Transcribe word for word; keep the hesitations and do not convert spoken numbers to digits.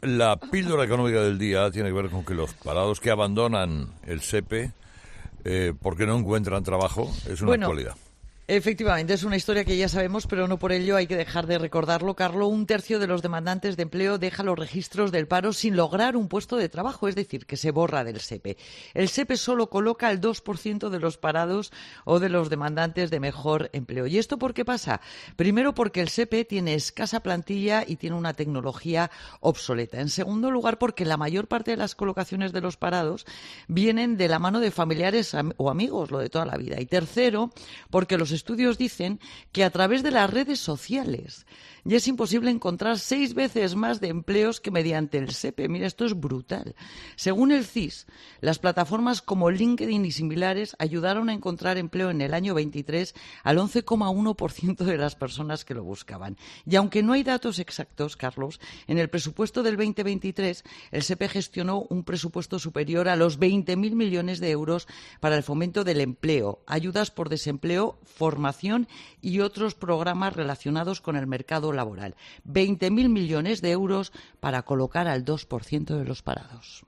La píldora económica del día tiene que ver con que los parados que abandonan el SEPE eh, porque no encuentran trabajo es una Bueno, actualidad. efectivamente, es una historia que ya sabemos, pero no por ello hay que dejar de recordarlo, Carlo. Un tercio de los demandantes de empleo deja los registros del paro sin lograr un puesto de trabajo, es decir, que se borra del SEPE. El SEPE solo coloca el dos por ciento de los parados o de los demandantes de mejor empleo. ¿Y esto por qué pasa? Primero, porque el SEPE tiene escasa plantilla y tiene una tecnología obsoleta. En segundo lugar, porque la mayor parte de las colocaciones de los parados vienen de la mano de familiares o amigos, lo de toda la vida. Y tercero, porque los estudios dicen que a través de las redes sociales ya es imposible encontrar seis veces más de empleos que mediante el SEPE. Mira, esto es brutal. Según el C I S, las plataformas como LinkedIn y similares ayudaron a encontrar empleo en el año veintitrés al once coma uno por ciento de las personas que lo buscaban. Y aunque no hay datos exactos, Carlos, en el presupuesto del veinte veintitrés el SEPE gestionó un presupuesto superior a los veinte mil millones de euros para el fomento del empleo, ayudas por desempleo, formación y otros programas relacionados con el mercado laboral. veinte mil millones de euros para colocar al dos por ciento de los parados.